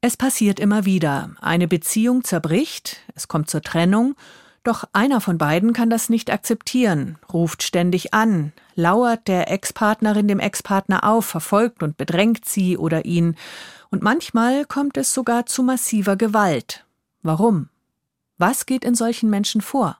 Es passiert immer wieder. Eine Beziehung zerbricht, es kommt zur Trennung, doch einer von beiden kann das nicht akzeptieren, ruft ständig an, lauert der Ex-Partnerin dem Ex-Partner auf, verfolgt und bedrängt sie oder ihn. Und manchmal kommt es sogar zu massiver Gewalt. Warum? Was geht in solchen Menschen vor?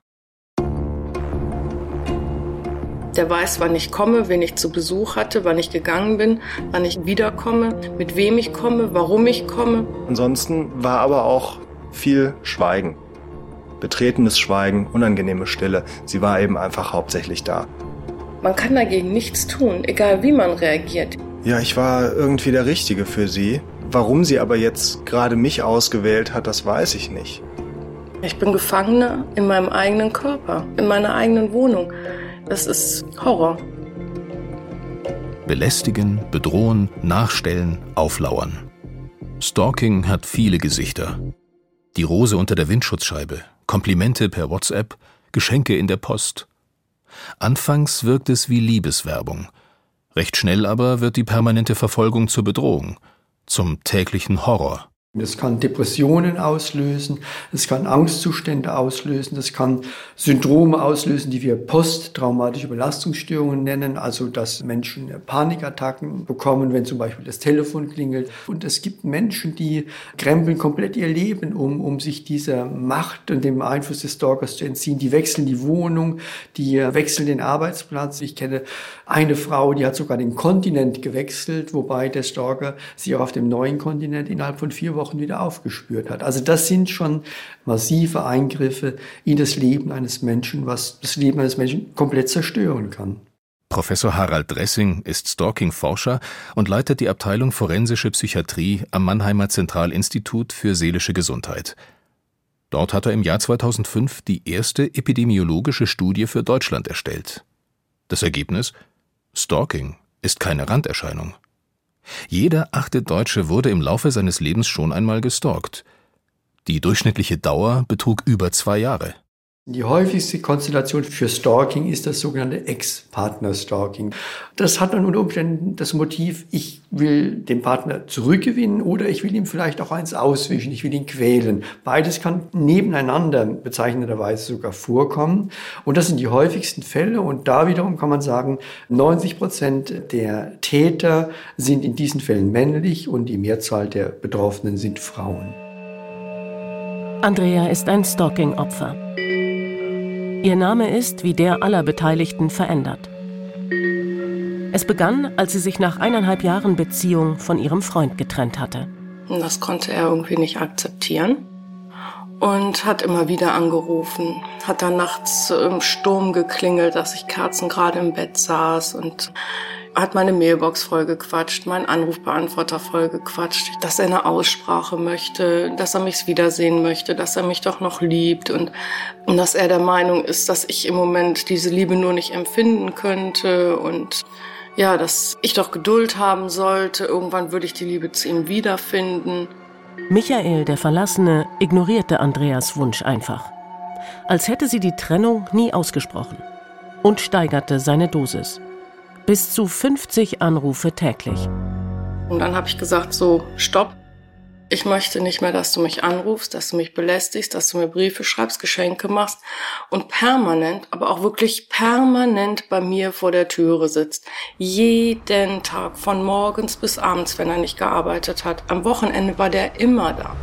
Der weiß, wann ich komme, wen ich zu Besuch hatte, wann ich gegangen bin, wann ich wiederkomme, mit wem ich komme, warum ich komme. Ansonsten war aber auch viel Schweigen. Betretenes Schweigen, unangenehme Stille. Sie war eben einfach hauptsächlich da. Man kann dagegen nichts tun, egal wie man reagiert. Ja, ich war irgendwie der Richtige für sie. Warum sie aber jetzt gerade mich ausgewählt hat, das weiß ich nicht. Ich bin Gefangene in meinem eigenen Körper, in meiner eigenen Wohnung. Das ist Horror. Belästigen, bedrohen, nachstellen, auflauern. Stalking hat viele Gesichter. Die Rose unter der Windschutzscheibe, Komplimente per WhatsApp, Geschenke in der Post. Anfangs wirkt es wie Liebeswerbung. Recht schnell aber wird die permanente Verfolgung zur Bedrohung, zum täglichen Horror. Das kann Depressionen auslösen, es kann Angstzustände auslösen, das kann Syndrome auslösen, die wir posttraumatische Belastungsstörungen nennen, also dass Menschen Panikattacken bekommen, wenn zum Beispiel das Telefon klingelt. Und es gibt Menschen, die krempeln komplett ihr Leben um sich dieser Macht und dem Einfluss des Stalkers zu entziehen. Die wechseln die Wohnung, die wechseln den Arbeitsplatz. Ich kenne eine Frau, die hat sogar den Kontinent gewechselt, wobei der Stalker sie auch auf dem neuen Kontinent innerhalb von 4 Wochen wieder aufgespürt hat. Also das sind schon massive Eingriffe in das Leben eines Menschen, was das Leben eines Menschen komplett zerstören kann. Professor Harald Dressing ist Stalking-Forscher und leitet die Abteilung Forensische Psychiatrie am Mannheimer Zentralinstitut für seelische Gesundheit. Dort hat er im Jahr 2005 die erste epidemiologische Studie für Deutschland erstellt. Das Ergebnis? Stalking ist keine Randerscheinung. Jeder 8. Deutsche wurde im Laufe seines Lebens schon einmal gestalkt. Die durchschnittliche Dauer betrug über 2 Jahre. Die häufigste Konstellation für Stalking ist das sogenannte Ex-Partner-Stalking. Das hat dann unter Umständen das Motiv, ich will den Partner zurückgewinnen oder ich will ihm vielleicht auch eins auswischen, ich will ihn quälen. Beides kann nebeneinander bezeichnenderweise sogar vorkommen. Und das sind die häufigsten Fälle. Und da wiederum kann man sagen, 90% der Täter sind in diesen Fällen männlich und die Mehrzahl der Betroffenen sind Frauen. Andrea ist ein Stalking-Opfer. Ihr Name ist, wie der aller Beteiligten, verändert. Es begann, als sie sich nach 1,5 Jahren Beziehung von ihrem Freund getrennt hatte. Das konnte er irgendwie nicht akzeptieren und hat immer wieder angerufen. Hat dann nachts im Sturm geklingelt, dass ich kerzengerade im Bett saß und hat meine Mailbox vollgequatscht, meinen Anrufbeantworter vollgequatscht, dass er eine Aussprache möchte, dass er mich wiedersehen möchte, dass er mich doch noch liebt und dass er der Meinung ist, dass ich im Moment diese Liebe nur nicht empfinden könnte und ja, dass ich doch Geduld haben sollte, irgendwann würde ich die Liebe zu ihm wiederfinden. Michael, der Verlassene, ignorierte Andreas Wunsch einfach. Als hätte sie die Trennung nie ausgesprochen und steigerte seine Dosis. Bis zu 50 Anrufe täglich. Und dann habe ich gesagt, so, stopp. Ich möchte nicht mehr, dass du mich anrufst, dass du mich belästigst, dass du mir Briefe schreibst, Geschenke machst und permanent, aber auch wirklich permanent bei mir vor der Türe sitzt. Jeden Tag, von morgens bis abends, wenn er nicht gearbeitet hat. Am Wochenende war der immer da.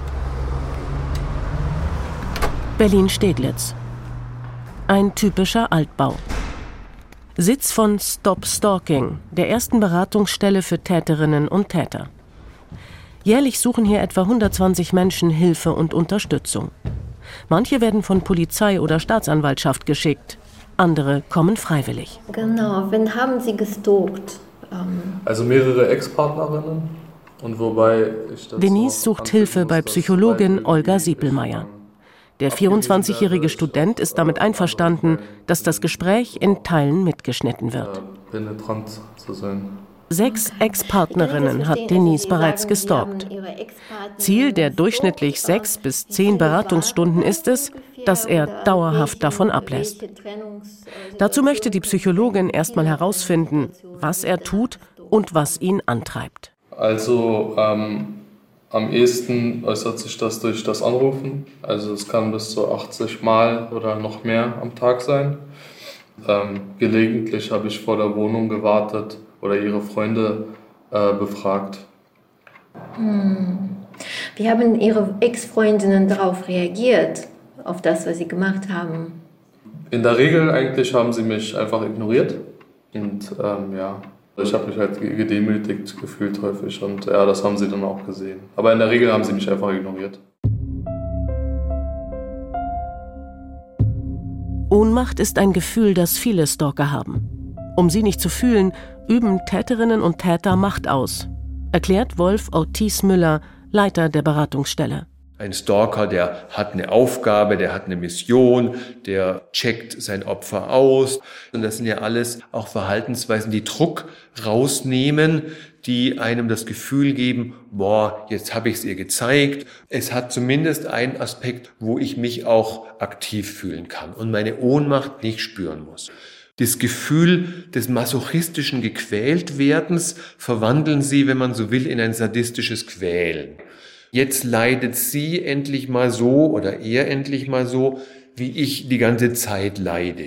Berlin-Steglitz. Ein typischer Altbau. Sitz von Stop Stalking, der ersten Beratungsstelle für Täterinnen und Täter. Jährlich suchen hier etwa 120 Menschen Hilfe und Unterstützung. Manche werden von Polizei oder Staatsanwaltschaft geschickt, andere kommen freiwillig. Genau, wen haben Sie gestalkt? Also mehrere Ex-Partnerinnen. Und wobei ich das Denise sucht Hilfe bei Psychologin Olga Siepelmeier. Der 24-jährige Student ist damit einverstanden, dass das Gespräch in Teilen mitgeschnitten wird. Penetrant zu sein. 6 Ex-Partnerinnen hat Denise bereits gestalkt. Ziel der durchschnittlich 6 bis 10 Beratungsstunden ist es, dass er dauerhaft davon ablässt. Dazu möchte die Psychologin erstmal herausfinden, was er tut und was ihn antreibt. Also Am ehesten äußert sich das durch das Anrufen. Also es kann bis zu 80 Mal oder noch mehr am Tag sein. Gelegentlich habe ich vor der Wohnung gewartet oder ihre Freunde befragt. Wie haben Ihre Ex-Freundinnen darauf reagiert, auf das, was Sie gemacht haben? In der Regel eigentlich haben sie mich einfach ignoriert. Und ich habe mich halt gedemütigt gefühlt häufig. Und ja, das haben sie dann auch gesehen. Aber in der Regel haben sie mich einfach ignoriert. Ohnmacht ist ein Gefühl, das viele Stalker haben. Um sie nicht zu fühlen, üben Täterinnen und Täter Macht aus, erklärt Wolf Ortiz-Müller, Leiter der Beratungsstelle. Ein Stalker, der hat eine Aufgabe, der hat eine Mission, der checkt sein Opfer aus. Und das sind ja alles auch Verhaltensweisen, die Druck rausnehmen, die einem das Gefühl geben, jetzt habe ich es ihr gezeigt. Es hat zumindest einen Aspekt, wo ich mich auch aktiv fühlen kann und meine Ohnmacht nicht spüren muss. Das Gefühl des masochistischen Gequältwerdens verwandeln sie, wenn man so will, in ein sadistisches Quälen. Jetzt leidet sie endlich mal so oder er endlich mal so, wie ich die ganze Zeit leide.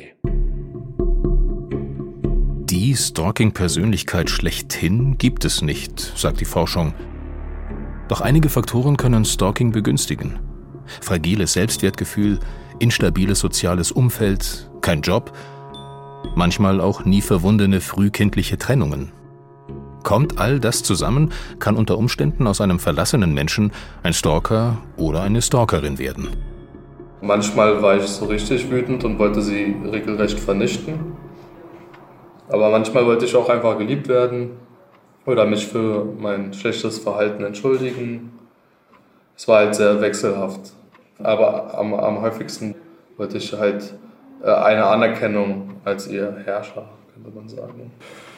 Die Stalking-Persönlichkeit schlechthin gibt es nicht, sagt die Forschung. Doch einige Faktoren können Stalking begünstigen. Fragiles Selbstwertgefühl, instabiles soziales Umfeld, kein Job, manchmal auch nie verwundene frühkindliche Trennungen. Kommt all das zusammen, kann unter Umständen aus einem verlassenen Menschen ein Stalker oder eine Stalkerin werden. Manchmal war ich so richtig wütend und wollte sie regelrecht vernichten. Aber manchmal wollte ich auch einfach geliebt werden oder mich für mein schlechtes Verhalten entschuldigen. Es war halt sehr wechselhaft. Aber am häufigsten wollte ich halt eine Anerkennung als ihr Herrscher, könnte man sagen.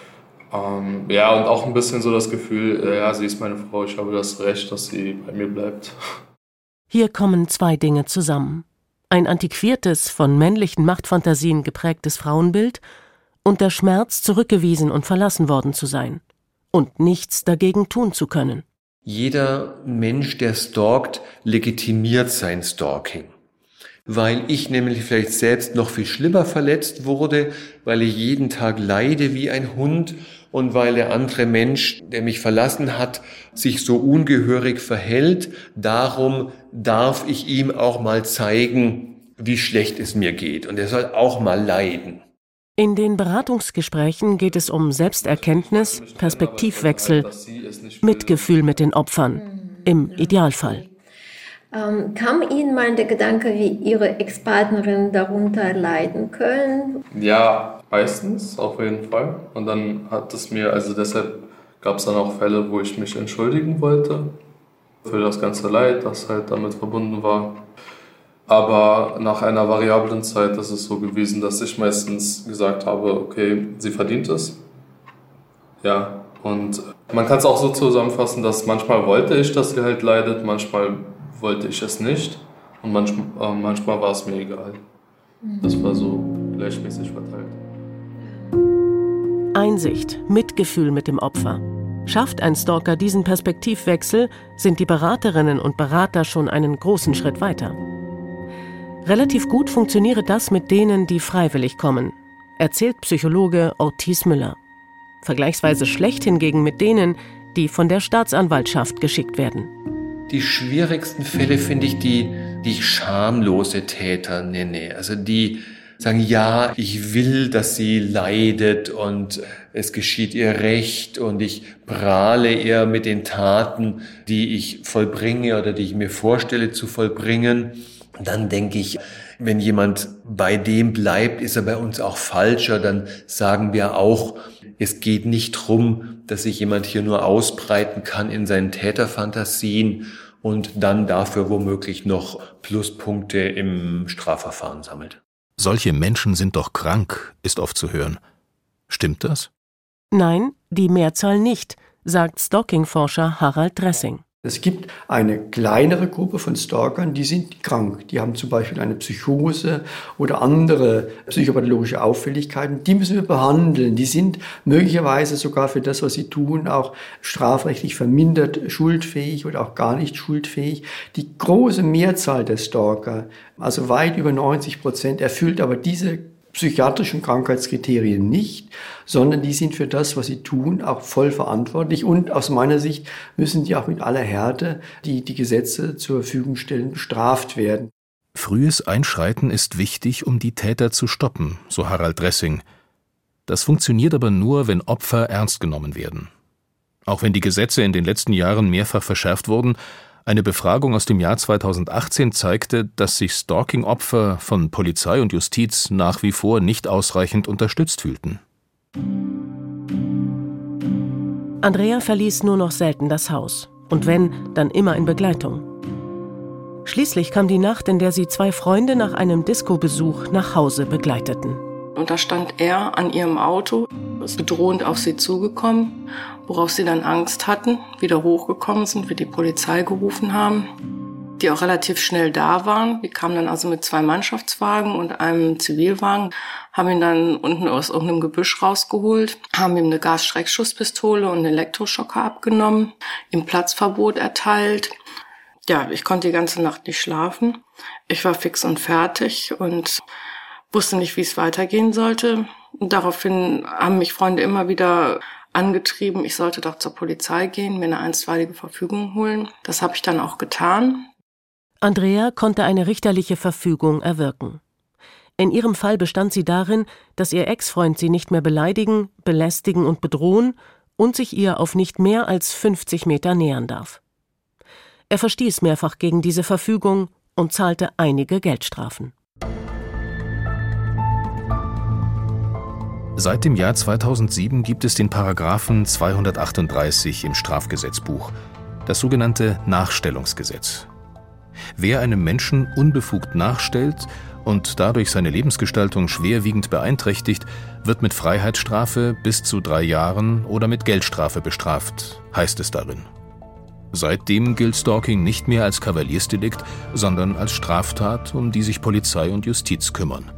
Und auch ein bisschen so das Gefühl, sie ist meine Frau, ich habe das Recht, dass sie bei mir bleibt. Hier kommen zwei Dinge zusammen. Ein antiquiertes, von männlichen Machtfantasien geprägtes Frauenbild und der Schmerz, zurückgewiesen und verlassen worden zu sein und nichts dagegen tun zu können. Jeder Mensch, der stalkt, legitimiert sein Stalking. Weil ich nämlich vielleicht selbst noch viel schlimmer verletzt wurde, weil ich jeden Tag leide wie ein Hund und weil der andere Mensch, der mich verlassen hat, sich so ungehörig verhält. Darum darf ich ihm auch mal zeigen, wie schlecht es mir geht. Und er soll auch mal leiden. In den Beratungsgesprächen geht es um Selbsterkenntnis, Perspektivwechsel, Mitgefühl mit den Opfern, im Idealfall. Kam Ihnen mal der Gedanke, wie Ihre Ex-Partnerin darunter leiden können? Ja, meistens auf jeden Fall. Und dann hat es mir, deshalb gab es dann auch Fälle, wo ich mich entschuldigen wollte für das ganze Leid, das halt damit verbunden war. Aber nach einer variablen Zeit ist es so gewesen, dass ich meistens gesagt habe, okay, sie verdient es. Ja, und man kann es auch so zusammenfassen, dass manchmal wollte ich, dass sie halt leidet, manchmal wollte ich es nicht und manchmal war es mir egal. Das war so gleichmäßig verteilt. Einsicht, Mitgefühl mit dem Opfer. Schafft ein Stalker diesen Perspektivwechsel, sind die Beraterinnen und Berater schon einen großen Schritt weiter. Relativ gut funktioniere das mit denen, die freiwillig kommen, erzählt Psychologe Ortiz-Müller. Vergleichsweise schlecht hingegen mit denen, die von der Staatsanwaltschaft geschickt werden. Die schwierigsten Fälle finde ich die ich schamlose Täter nenne. Also die sagen, ja, ich will, dass sie leidet und es geschieht ihr Recht und ich prahle ihr mit den Taten, die ich vollbringe oder die ich mir vorstelle zu vollbringen. Dann denke ich, wenn jemand bei dem bleibt, ist er bei uns auch falscher. Dann sagen wir auch, es geht nicht drum, dass sich jemand hier nur ausbreiten kann in seinen Täterfantasien und dann dafür womöglich noch Pluspunkte im Strafverfahren sammelt. Solche Menschen sind doch krank, ist oft zu hören. Stimmt das? Nein, die Mehrzahl nicht, sagt Stalking-Forscher Harald Dressing. Es gibt eine kleinere Gruppe von Stalkern, die sind krank. Die haben zum Beispiel eine Psychose oder andere psychopathologische Auffälligkeiten. Die müssen wir behandeln. Die sind möglicherweise sogar für das, was sie tun, auch strafrechtlich vermindert schuldfähig oder auch gar nicht schuldfähig. Die große Mehrzahl der Stalker, also weit über 90%, erfüllt aber diese psychiatrischen Krankheitskriterien nicht, sondern die sind für das, was sie tun, auch voll verantwortlich. Und aus meiner Sicht müssen die auch mit aller Härte, die die Gesetze zur Verfügung stellen, bestraft werden. Frühes Einschreiten ist wichtig, um die Täter zu stoppen, so Harald Dressing. Das funktioniert aber nur, wenn Opfer ernst genommen werden. Auch wenn die Gesetze in den letzten Jahren mehrfach verschärft wurden, eine Befragung aus dem Jahr 2018 zeigte, dass sich Stalking-Opfer von Polizei und Justiz nach wie vor nicht ausreichend unterstützt fühlten. Andrea verließ nur noch selten das Haus. Und wenn, dann immer in Begleitung. Schließlich kam die Nacht, in der sie 2 Freunde nach einem Disco-Besuch nach Hause begleiteten. Und da stand er an ihrem Auto, ist bedrohend auf sie zugekommen, worauf sie dann Angst hatten, wieder hochgekommen sind, wir die Polizei gerufen haben, die auch relativ schnell da waren. Die kamen dann also mit 2 Mannschaftswagen und einem Zivilwagen, haben ihn dann unten aus irgendeinem Gebüsch rausgeholt, haben ihm eine Gasschreckschusspistole und einen Elektroschocker abgenommen, ihm Platzverbot erteilt. Ja, ich konnte die ganze Nacht nicht schlafen. Ich war fix und fertig und wusste nicht, wie es weitergehen sollte. Und daraufhin haben mich Freunde immer wieder angetrieben, ich sollte doch zur Polizei gehen, mir eine einstweilige Verfügung holen. Das habe ich dann auch getan. Andrea konnte eine richterliche Verfügung erwirken. In ihrem Fall bestand sie darin, dass ihr Ex-Freund sie nicht mehr beleidigen, belästigen und bedrohen und sich ihr auf nicht mehr als 50 Meter nähern darf. Er verstieß mehrfach gegen diese Verfügung und zahlte einige Geldstrafen. Seit dem Jahr 2007 gibt es den Paragraphen 238 im Strafgesetzbuch, das sogenannte Nachstellungsgesetz. Wer einem Menschen unbefugt nachstellt und dadurch seine Lebensgestaltung schwerwiegend beeinträchtigt, wird mit Freiheitsstrafe bis zu 3 Jahren oder mit Geldstrafe bestraft, heißt es darin. Seitdem gilt Stalking nicht mehr als Kavaliersdelikt, sondern als Straftat, um die sich Polizei und Justiz kümmern.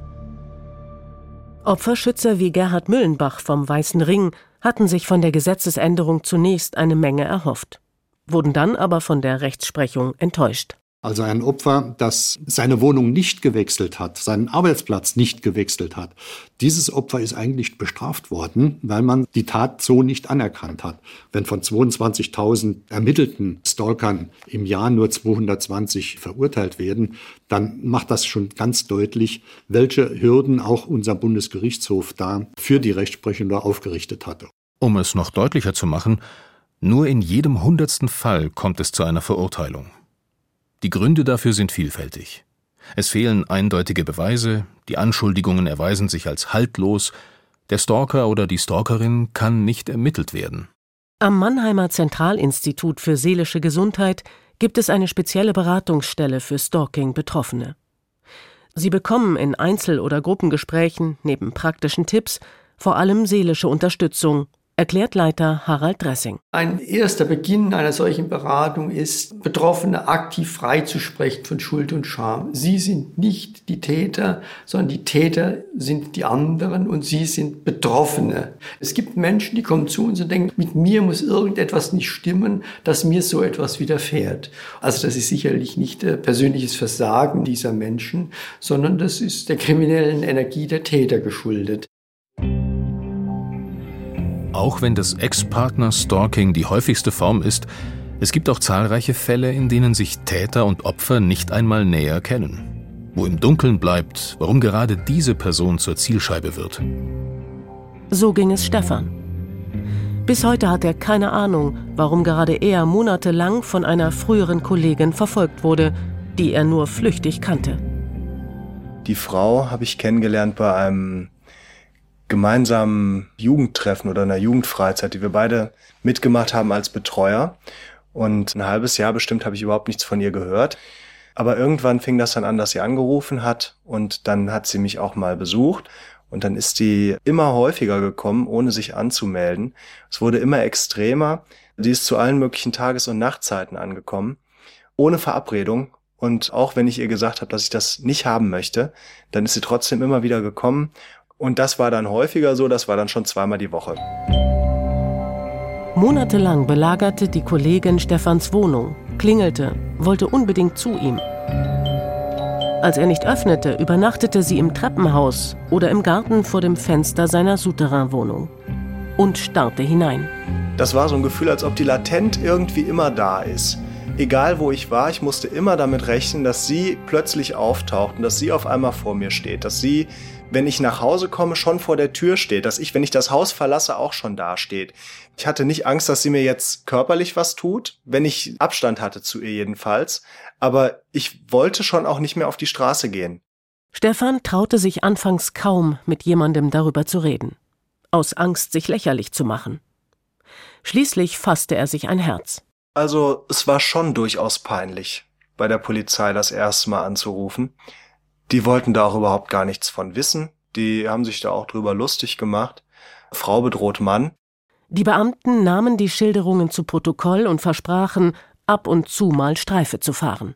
Opferschützer wie Gerhard Müllenbach vom Weißen Ring hatten sich von der Gesetzesänderung zunächst eine Menge erhofft, wurden dann aber von der Rechtsprechung enttäuscht. Also ein Opfer, das seine Wohnung nicht gewechselt hat, seinen Arbeitsplatz nicht gewechselt hat. Dieses Opfer ist eigentlich bestraft worden, weil man die Tat so nicht anerkannt hat. Wenn von 22.000 ermittelten Stalkern im Jahr nur 220 verurteilt werden, dann macht das schon ganz deutlich, welche Hürden auch unser Bundesgerichtshof da für die Rechtsprechung aufgerichtet hatte. Um es noch deutlicher zu machen, nur in jedem 100. Fall kommt es zu einer Verurteilung. Die Gründe dafür sind vielfältig. Es fehlen eindeutige Beweise, die Anschuldigungen erweisen sich als haltlos, der Stalker oder die Stalkerin kann nicht ermittelt werden. Am Mannheimer Zentralinstitut für seelische Gesundheit gibt es eine spezielle Beratungsstelle für Stalking-Betroffene. Sie bekommen in Einzel- oder Gruppengesprächen neben praktischen Tipps vor allem seelische Unterstützung, erklärt Leiter Harald Dressing. Ein erster Beginn einer solchen Beratung ist, Betroffene aktiv freizusprechen von Schuld und Scham. Sie sind nicht die Täter, sondern die Täter sind die anderen und sie sind Betroffene. Es gibt Menschen, die kommen zu uns und denken, mit mir muss irgendetwas nicht stimmen, dass mir so etwas widerfährt. Also das ist sicherlich nicht persönliches Versagen dieser Menschen, sondern das ist der kriminellen Energie der Täter geschuldet. Auch wenn das Ex-Partner-Stalking die häufigste Form ist, es gibt auch zahlreiche Fälle, in denen sich Täter und Opfer nicht einmal näher kennen. Wo im Dunkeln bleibt, warum gerade diese Person zur Zielscheibe wird. So ging es Stefan. Bis heute hat er keine Ahnung, warum gerade er monatelang von einer früheren Kollegin verfolgt wurde, die er nur flüchtig kannte. Die Frau habe ich kennengelernt bei einem gemeinsamen Jugendtreffen oder einer Jugendfreizeit, die wir beide mitgemacht haben als Betreuer. Und ein halbes Jahr bestimmt habe ich überhaupt nichts von ihr gehört. Aber irgendwann fing das dann an, dass sie angerufen hat und dann hat sie mich auch mal besucht Und dann ist die immer häufiger gekommen, ohne sich anzumelden. Es wurde immer extremer. Die ist zu allen möglichen Tages- und Nachtzeiten angekommen, ohne Verabredung. Und auch wenn ich ihr gesagt habe, dass ich das nicht haben möchte, dann ist sie trotzdem immer wieder gekommen. Und das war dann häufiger so, das war dann schon 2-mal die Woche. Monatelang belagerte die Kollegin Stefans Wohnung, klingelte, wollte unbedingt zu ihm. Als er nicht öffnete, übernachtete sie im Treppenhaus oder im Garten vor dem Fenster seiner Souterrain-Wohnung und starrte hinein. Das war so ein Gefühl, als ob die latent irgendwie immer da ist. Egal wo ich war, ich musste immer damit rechnen, dass sie plötzlich auftaucht und dass sie auf einmal vor mir steht. Dass sie, wenn ich nach Hause komme, schon vor der Tür steht. Dass ich, wenn ich das Haus verlasse, auch schon da steht. Ich hatte nicht Angst, dass sie mir jetzt körperlich was tut, wenn ich Abstand hatte zu ihr jedenfalls. Aber ich wollte schon auch nicht mehr auf die Straße gehen. Stefan traute sich anfangs kaum, mit jemandem darüber zu reden. Aus Angst, sich lächerlich zu machen. Schließlich fasste er sich ein Herz. Also es war schon durchaus peinlich, bei der Polizei das erste Mal anzurufen. Die wollten da auch überhaupt gar nichts von wissen. Die haben sich da auch drüber lustig gemacht. Frau bedroht Mann. Die Beamten nahmen die Schilderungen zu Protokoll und versprachen, ab und zu mal Streife zu fahren.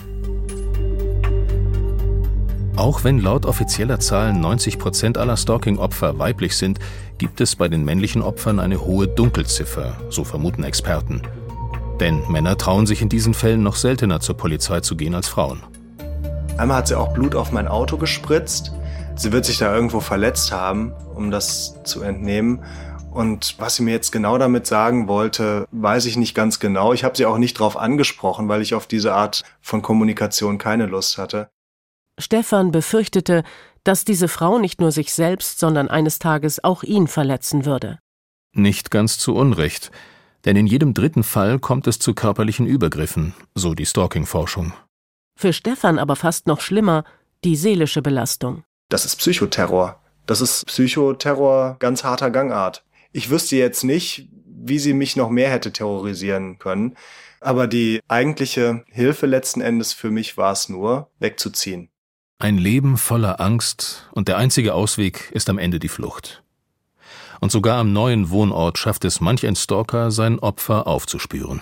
Auch wenn laut offizieller Zahlen 90% aller Stalking-Opfer weiblich sind, gibt es bei den männlichen Opfern eine hohe Dunkelziffer, so vermuten Experten. Denn Männer trauen sich in diesen Fällen noch seltener zur Polizei zu gehen als Frauen. Einmal hat sie auch Blut auf mein Auto gespritzt. Sie wird sich da irgendwo verletzt haben, um das zu entnehmen. Und was sie mir jetzt genau damit sagen wollte, weiß ich nicht ganz genau. Ich habe sie auch nicht drauf angesprochen, weil ich auf diese Art von Kommunikation keine Lust hatte. Stefan befürchtete, dass diese Frau nicht nur sich selbst, sondern eines Tages auch ihn verletzen würde. Nicht ganz zu Unrecht. Denn in jedem 3. Fall kommt es zu körperlichen Übergriffen, so die Stalking-Forschung. Für Stefan aber fast noch schlimmer, die seelische Belastung. Das ist Psychoterror. Das ist Psychoterror ganz harter Gangart. Ich wüsste jetzt nicht, wie sie mich noch mehr hätte terrorisieren können. Aber die eigentliche Hilfe letzten Endes für mich war es nur, wegzuziehen. Ein Leben voller Angst und der einzige Ausweg ist am Ende die Flucht. Und sogar am neuen Wohnort schafft es manch ein Stalker, sein Opfer aufzuspüren.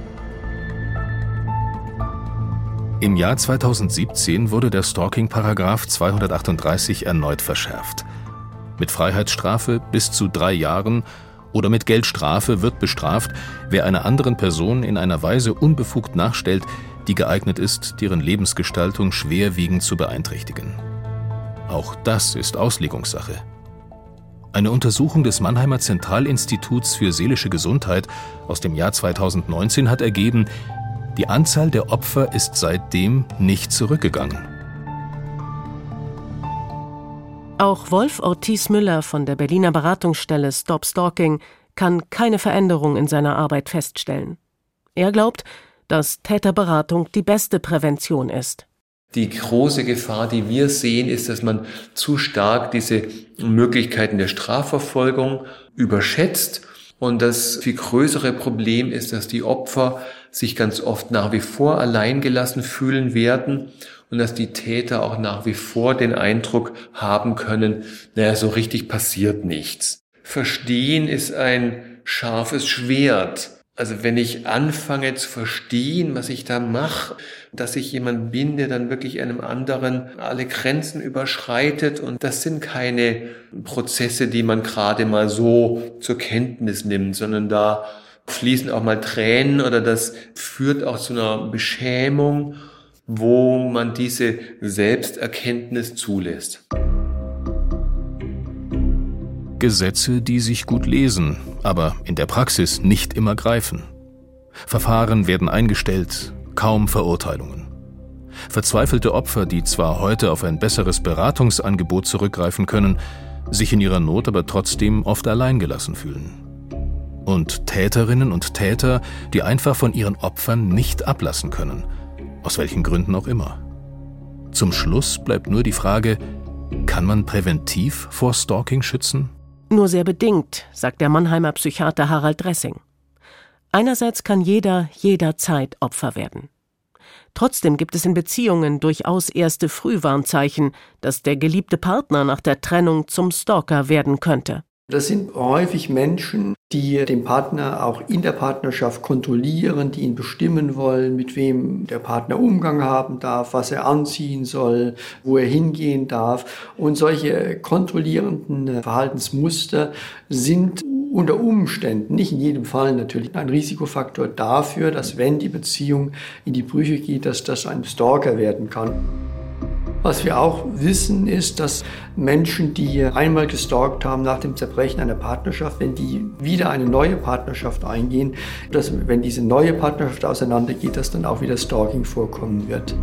Im Jahr 2017 wurde der Stalking-Paragraph 238 erneut verschärft. Mit Freiheitsstrafe bis zu 3 Jahren oder mit Geldstrafe wird bestraft, wer einer anderen Person in einer Weise unbefugt nachstellt, die geeignet ist, deren Lebensgestaltung schwerwiegend zu beeinträchtigen. Auch das ist Auslegungssache. Eine Untersuchung des Mannheimer Zentralinstituts für seelische Gesundheit aus dem Jahr 2019 hat ergeben, die Anzahl der Opfer ist seitdem nicht zurückgegangen. Auch Wolf Ortiz Müller von der Berliner Beratungsstelle Stop Stalking kann keine Veränderung in seiner Arbeit feststellen. Er glaubt, dass Täterberatung die beste Prävention ist. Die große Gefahr, die wir sehen, ist, dass man zu stark diese Möglichkeiten der Strafverfolgung überschätzt. Und das viel größere Problem ist, dass die Opfer sich ganz oft nach wie vor alleingelassen fühlen werden und dass die Täter auch nach wie vor den Eindruck haben können, naja, so richtig passiert nichts. Verstehen ist ein scharfes Schwert. Also wenn ich anfange zu verstehen, was ich da mache, dass ich jemand bin, der dann wirklich einem anderen alle Grenzen überschreitet, und das sind keine Prozesse, die man gerade mal so zur Kenntnis nimmt, sondern da fließen auch mal Tränen oder das führt auch zu einer Beschämung, wo man diese Selbsterkenntnis zulässt. Gesetze, die sich gut lesen, aber in der Praxis nicht immer greifen. Verfahren werden eingestellt, kaum Verurteilungen. Verzweifelte Opfer, die zwar heute auf ein besseres Beratungsangebot zurückgreifen können, sich in ihrer Not aber trotzdem oft alleingelassen fühlen. Und Täterinnen und Täter, die einfach von ihren Opfern nicht ablassen können, aus welchen Gründen auch immer. Zum Schluss bleibt nur die Frage, kann man präventiv vor Stalking schützen? Nur sehr bedingt, sagt der Mannheimer Psychiater Harald Dressing. Einerseits kann jeder jederzeit Opfer werden. Trotzdem gibt es in Beziehungen durchaus erste Frühwarnzeichen, dass der geliebte Partner nach der Trennung zum Stalker werden könnte. Das sind häufig Menschen, die den Partner auch in der Partnerschaft kontrollieren, die ihn bestimmen wollen, mit wem der Partner Umgang haben darf, was er anziehen soll, wo er hingehen darf. Und solche kontrollierenden Verhaltensmuster sind unter Umständen, nicht in jedem Fall natürlich, ein Risikofaktor dafür, dass wenn die Beziehung in die Brüche geht, dass das ein Stalker werden kann. Was wir auch wissen, ist, dass Menschen, die einmal gestalkt haben nach dem Zerbrechen einer Partnerschaft, wenn die wieder eine neue Partnerschaft eingehen, dass wenn diese neue Partnerschaft auseinandergeht, dass dann auch wieder Stalking vorkommen wird.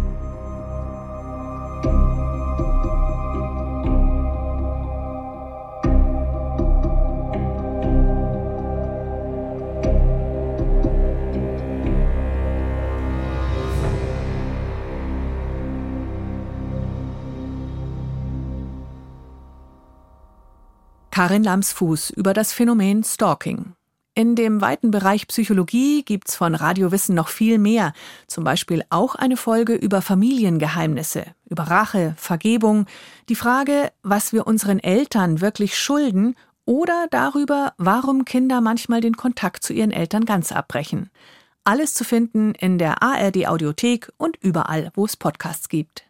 Karin Lambsfuß über das Phänomen Stalking. In dem weiten Bereich Psychologie gibt's von Radio Wissen noch viel mehr. Zum Beispiel auch eine Folge über Familiengeheimnisse, über Rache, Vergebung, die Frage, was wir unseren Eltern wirklich schulden oder darüber, warum Kinder manchmal den Kontakt zu ihren Eltern ganz abbrechen. Alles zu finden in der ARD Audiothek und überall, wo es Podcasts gibt.